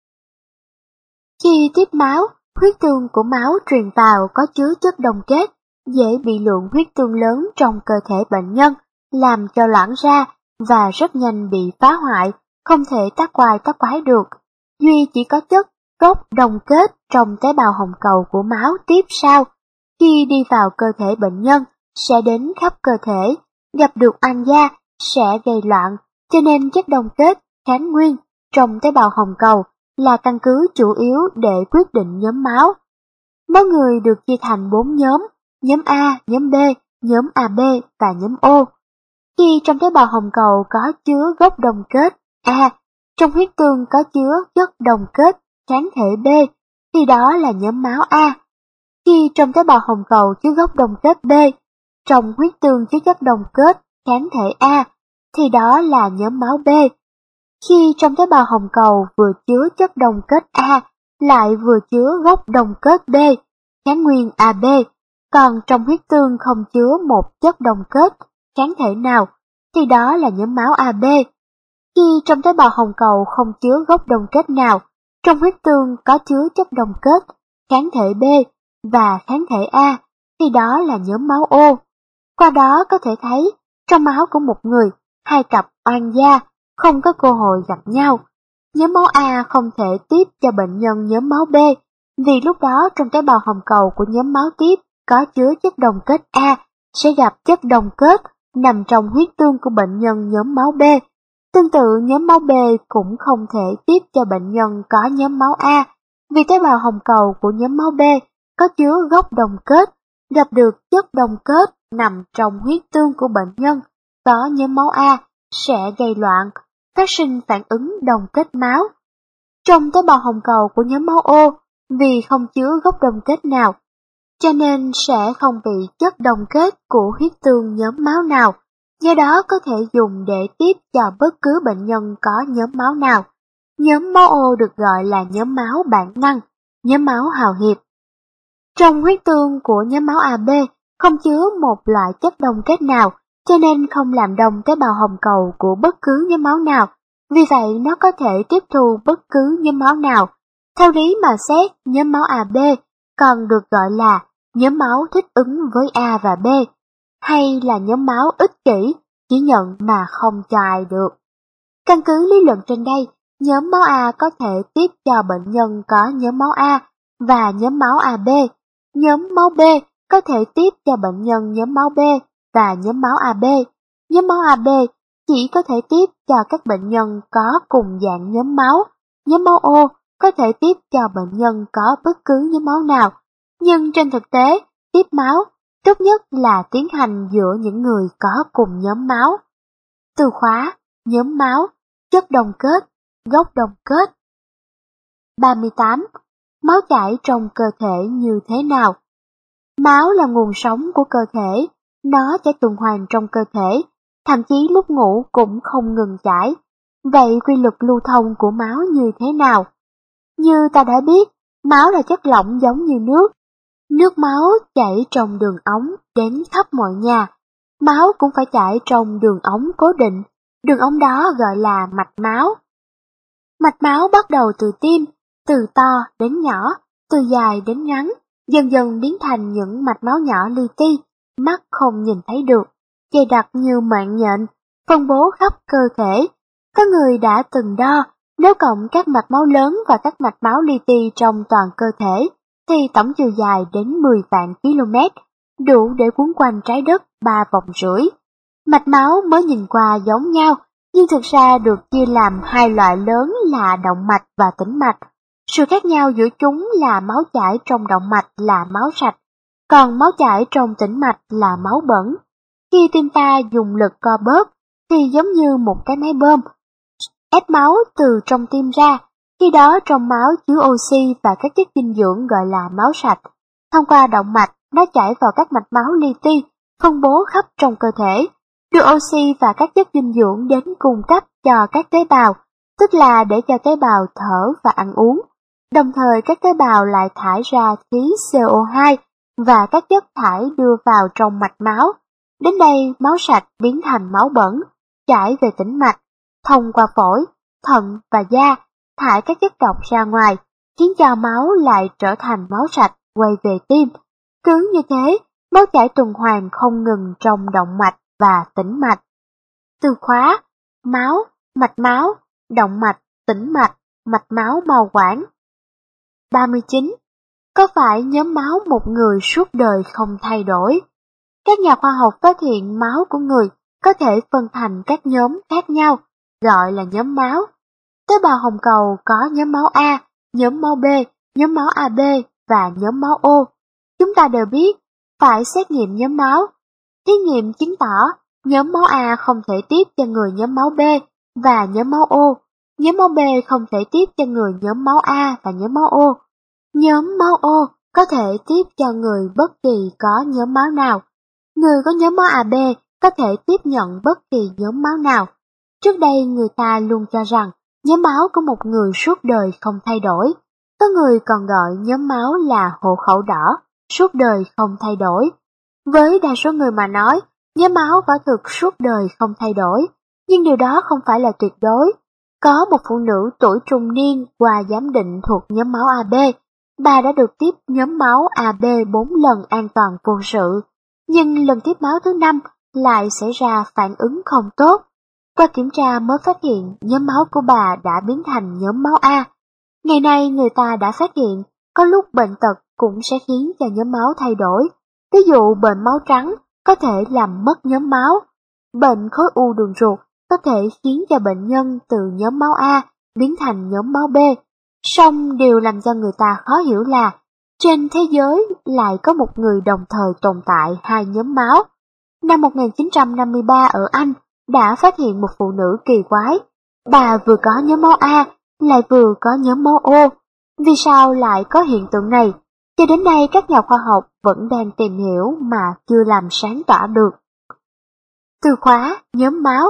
Khi tiếp máu, huyết tương của máu truyền vào có chứa chất đồng kết, dễ bị lượng huyết tương lớn trong cơ thể bệnh nhân, làm cho loãng ra và rất nhanh bị phá hoại, không thể tác quai tác quái được. Duy chỉ có chất gốc đồng kết trong tế bào hồng cầu của máu tiếp sau, khi đi vào cơ thể bệnh nhân, sẽ đến khắp cơ thể, gặp được oan gia sẽ gây loạn, cho nên chất đồng kết kháng nguyên trong tế bào hồng cầu là căn cứ chủ yếu để quyết định nhóm máu. Máu người được chia thành bốn nhóm: nhóm A, nhóm B, nhóm a bê và nhóm O. Khi trong tế bào hồng cầu có chứa gốc đồng kết A, trong huyết tương có chứa chất đồng kết kháng thể B, thì đó là nhóm máu A. Khi trong tế bào hồng cầu chứa gốc đồng kết B, trong huyết tương chứa chất đồng kết kháng thể A, thì đó là nhóm máu B. Khi trong tế bào hồng cầu vừa chứa chất đồng kết A, lại vừa chứa gốc đồng kết B, kháng nguyên a bê, còn trong huyết tương không chứa một chất đồng kết kháng thể nào, thì đó là nhóm máu a bê. Khi trong tế bào hồng cầu không chứa gốc đồng kết nào, trong huyết tương có chứa chất đồng kết kháng thể B và kháng thể A, thì đó là nhóm máu O. Qua đó có thể thấy, trong máu của một người, hai cặp oan gia không có cơ hội gặp nhau. Nhóm máu A không thể tiếp cho bệnh nhân nhóm máu B, vì lúc đó trong tế bào hồng cầu của nhóm máu tiếp có chứa chất đồng kết A sẽ gặp chất đồng kết nằm trong huyết tương của bệnh nhân nhóm máu B. Tương tự, nhóm máu B cũng không thể tiếp cho bệnh nhân có nhóm máu A, vì tế bào hồng cầu của nhóm máu B có chứa gốc đồng kết, gặp được chất đồng kết nằm trong huyết tương của bệnh nhân có nhóm máu A sẽ gây loạn, phát sinh phản ứng đồng kết máu. Trong tế bào hồng cầu của nhóm máu O, vì không chứa gốc đồng kết nào, cho nên sẽ không bị chất đồng kết của huyết tương nhóm máu nào, do đó có thể dùng để tiếp cho bất cứ bệnh nhân có nhóm máu nào. Nhóm máu O được gọi là nhóm máu bản năng, nhóm máu hào hiệp. Trong huyết tương của nhóm máu a bê không chứa một loại chất đồng kết nào, cho nên không làm đông tế bào hồng cầu của bất cứ nhóm máu nào, vì vậy nó có thể tiếp thu bất cứ nhóm máu nào. Theo lý mà xét, nhóm máu a bê còn được gọi là nhóm máu thích ứng với A và B, hay là nhóm máu ích kỷ, chỉ nhận mà không cho ai được. Căn cứ lý luận trên đây, nhóm máu A có thể tiếp cho bệnh nhân có nhóm máu A và nhóm máu a bê. Nhóm máu B có thể tiếp cho bệnh nhân nhóm máu B và nhóm máu a bê. Nhóm máu a bê chỉ có thể tiếp cho các bệnh nhân có cùng dạng nhóm máu. Nhóm máu O có thể tiếp cho bệnh nhân có bất cứ nhóm máu nào, nhưng trên thực tế, tiếp máu tốt nhất là tiến hành giữa những người có cùng nhóm máu. Từ khóa, nhóm máu, chất đồng kết, gốc đồng kết. ba mươi tám. Máu chảy trong cơ thể như thế nào? Máu là nguồn sống của cơ thể, nó chảy tuần hoàn trong cơ thể, thậm chí lúc ngủ cũng không ngừng chảy. Vậy quy luật lưu thông của máu như thế nào? Như ta đã biết, máu là chất lỏng giống như nước. Nước máu chảy trong đường ống đến khắp mọi nhà. Máu cũng phải chảy trong đường ống cố định. Đường ống đó gọi là mạch máu. Mạch máu bắt đầu từ tim, từ to đến nhỏ, từ dài đến ngắn, dần dần biến thành những mạch máu nhỏ li ti, mắt không nhìn thấy được, dày đặc như mạng nhện, phân bố khắp cơ thể. Có người đã từng đo, nếu cộng các mạch máu lớn và các mạch máu li ti trong toàn cơ thể, thì tổng chiều dài đến mười vạn km, đủ để cuốn quanh trái đất ba vòng rưỡi. Mạch máu mới nhìn qua giống nhau, nhưng thực ra được chia làm hai loại lớn là động mạch và tĩnh mạch. Sự khác nhau giữa chúng là máu chảy trong động mạch là máu sạch, còn máu chảy trong tĩnh mạch là máu bẩn. Khi tim ta dùng lực co bóp, thì giống như một cái máy bơm, ép máu từ trong tim ra, khi đó trong máu chứa oxy và các chất dinh dưỡng gọi là máu sạch. Thông qua động mạch, nó chảy vào các mạch máu li ti, phân bố khắp trong cơ thể, đưa oxy và các chất dinh dưỡng đến cung cấp cho các tế bào, tức là để cho tế bào thở và ăn uống. Đồng thời các tế bào lại thải ra khí xê o hai và các chất thải đưa vào trong mạch máu. Đến đây máu sạch biến thành máu bẩn, chảy về tĩnh mạch, thông qua phổi, thận và da, thải các chất độc ra ngoài, khiến cho máu lại trở thành máu sạch quay về tim. Cứ như thế, máu chảy tuần hoàn không ngừng trong động mạch và tĩnh mạch. Từ khóa, máu, mạch máu, động mạch, tĩnh mạch, mạch máu mao quản. ba mươi chín. Có phải nhóm máu một người suốt đời không thay đổi? Các nhà khoa học phát hiện máu của người có thể phân thành các nhóm khác nhau, gọi là nhóm máu. Tế bào hồng cầu có nhóm máu A, nhóm máu B, nhóm máu a bê và nhóm máu O. Chúng ta đều biết phải xét nghiệm nhóm máu. Thí nghiệm chứng tỏ nhóm máu A không thể tiếp cho người nhóm máu B và nhóm máu O. Nhóm máu B không thể tiếp cho người nhóm máu A và nhóm máu O. Nhóm máu O có thể tiếp cho người bất kỳ có nhóm máu nào. Người có nhóm máu a bê có thể tiếp nhận bất kỳ nhóm máu nào. Trước đây người ta luôn cho rằng nhóm máu của một người suốt đời không thay đổi. Có người còn gọi nhóm máu là hộ khẩu đỏ, suốt đời không thay đổi. Với đa số người mà nói, nhóm máu quả thực suốt đời không thay đổi, nhưng điều đó không phải là tuyệt đối. Có một phụ nữ tuổi trung niên qua giám định thuộc nhóm máu a bê, bà đã được tiếp nhóm máu a bê bốn lần an toàn vô sự, nhưng lần tiếp máu thứ năm lại xảy ra phản ứng không tốt. Qua kiểm tra mới phát hiện nhóm máu của bà đã biến thành nhóm máu A. Ngày nay người ta đã phát hiện có lúc bệnh tật cũng sẽ khiến cho nhóm máu thay đổi. Ví dụ bệnh máu trắng có thể làm mất nhóm máu. Bệnh khối u đường ruột có thể khiến cho bệnh nhân từ nhóm máu A biến thành nhóm máu B. Song điều làm cho người ta khó hiểu là trên thế giới lại có một người đồng thời tồn tại hai nhóm máu. Năm một nghìn chín trăm năm mươi ba ở Anh đã phát hiện một phụ nữ kỳ quái. Bà vừa có nhóm máu A, lại vừa có nhóm máu O. Vì sao lại có hiện tượng này? Cho đến nay các nhà khoa học vẫn đang tìm hiểu mà chưa làm sáng tỏ được. Từ khóa nhóm máu.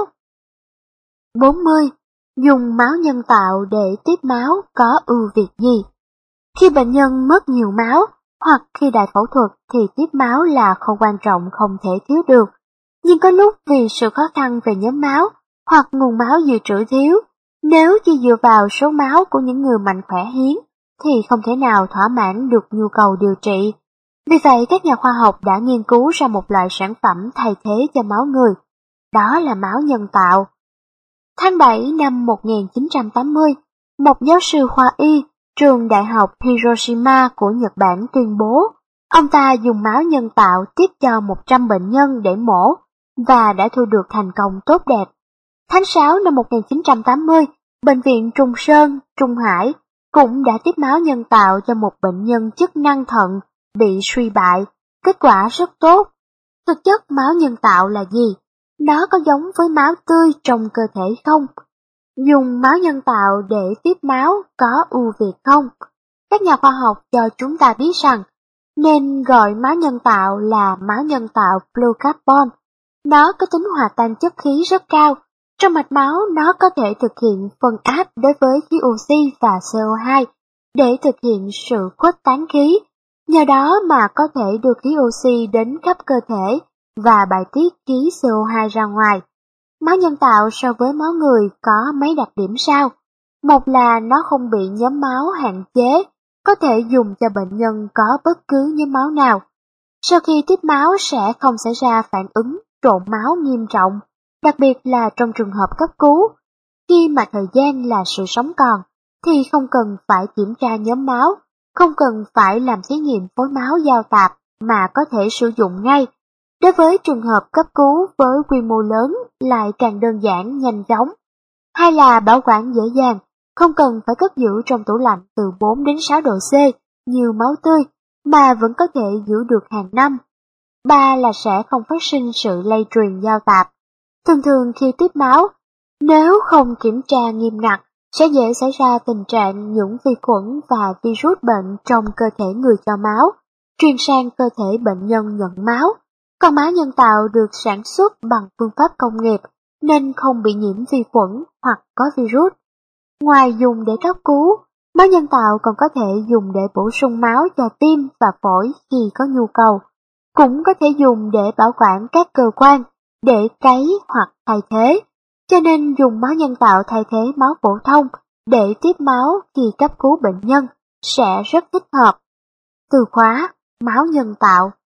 bốn mươi. Dùng máu nhân tạo để tiếp máu có ưu việt gì? Khi bệnh nhân mất nhiều máu, hoặc khi đại phẫu thuật thì tiếp máu là khâu quan trọng không thể thiếu được. Nhưng có lúc vì sự khó khăn về nhóm máu, hoặc nguồn máu dự trữ thiếu, nếu chỉ dựa vào số máu của những người mạnh khỏe hiến, thì không thể nào thỏa mãn được nhu cầu điều trị. Vì vậy các nhà khoa học đã nghiên cứu ra một loại sản phẩm thay thế cho máu người. Đó là máu nhân tạo. Tháng bảy năm một nghìn chín trăm tám mươi, một giáo sư khoa y trường đại học Hiroshima của Nhật Bản tuyên bố, ông ta dùng máu nhân tạo tiếp cho một trăm bệnh nhân để mổ, và đã thu được thành công tốt đẹp. Tháng sáu năm một nghìn chín trăm tám mươi, Bệnh viện Trung Sơn, Trung Hải cũng đã tiếp máu nhân tạo cho một bệnh nhân chức năng thận bị suy bại, kết quả rất tốt. Thực chất máu nhân tạo là gì? Nó có giống với máu tươi trong cơ thể không? Dùng máu nhân tạo để tiếp máu có ưu việt không? Các nhà khoa học cho chúng ta biết rằng nên gọi máu nhân tạo là máu nhân tạo Blue Carbon. Nó có tính hòa tan chất khí rất cao. Trong mạch máu nó có thể thực hiện phân áp đối với khí oxy và xê o hai để thực hiện sự khuếch tán khí. Nhờ đó mà có thể đưa khí oxy đến khắp cơ thể và bài tiết khí xê o hai ra ngoài. Máu nhân tạo so với máu người có mấy đặc điểm sau. Một là nó không bị nhóm máu hạn chế, có thể dùng cho bệnh nhân có bất cứ nhóm máu nào. Sau khi tiếp máu sẽ không xảy ra phản ứng trộn máu nghiêm trọng, đặc biệt là trong trường hợp cấp cứu. Khi mà thời gian là sự sống còn, thì không cần phải kiểm tra nhóm máu, không cần phải làm thí nghiệm phối máu giao tạp mà có thể sử dụng ngay. Đối với trường hợp cấp cứu với quy mô lớn lại càng đơn giản, nhanh chóng. Hay là bảo quản dễ dàng, không cần phải cất giữ trong tủ lạnh từ bốn đến sáu độ C như máu tươi, mà vẫn có thể giữ được hàng năm. Ba là sẽ không phát sinh sự lây truyền giao tạp. Thường thường khi tiếp máu, nếu không kiểm tra nghiêm ngặt, sẽ dễ xảy ra tình trạng những vi khuẩn và virus bệnh trong cơ thể người cho máu, truyền sang cơ thể bệnh nhân nhận máu. Còn máu nhân tạo được sản xuất bằng phương pháp công nghiệp nên không bị nhiễm vi khuẩn hoặc có virus. Ngoài dùng để cấp cứu, máu nhân tạo còn có thể dùng để bổ sung máu cho tim và phổi khi có nhu cầu. Cũng có thể dùng để bảo quản các cơ quan, để cấy hoặc thay thế. Cho nên dùng máu nhân tạo thay thế máu phổ thông để tiếp máu khi cấp cứu bệnh nhân sẽ rất thích hợp. Từ khóa máu nhân tạo.